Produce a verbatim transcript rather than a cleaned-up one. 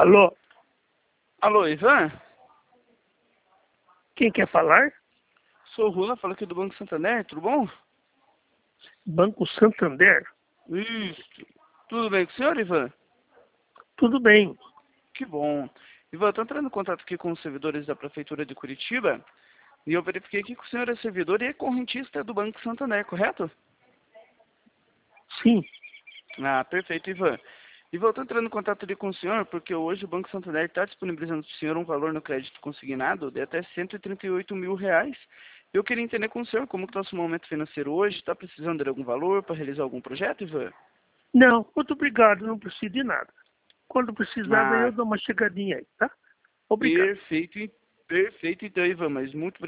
Alô? Alô, Ivan? Quem quer falar? Sou o Rula, falo aqui do Banco Santander, tudo bom? Banco Santander? Isso. Tudo bem com o senhor, Ivan? Tudo bem. Que bom. Ivan, estou entrando em contato aqui com os servidores da Prefeitura de Curitiba e eu verifiquei aqui que o senhor é servidor e é correntista do Banco Santander, correto? Sim. Ah, perfeito, Ivan. Ivan, eu estou entrando em contato ali com o senhor porque hoje o Banco Santander está disponibilizando para o senhor um valor no crédito consignado de até cento e trinta e oito mil reais. Eu queria entender com o senhor como que está o seu momento financeiro hoje. Está precisando de algum valor para realizar algum projeto, Ivan? Não, muito obrigado, não preciso de nada. Quando precisar, daí eu Ah, dou uma chegadinha aí, tá? Obrigado. perfeito, perfeito então, Ivan, mas muito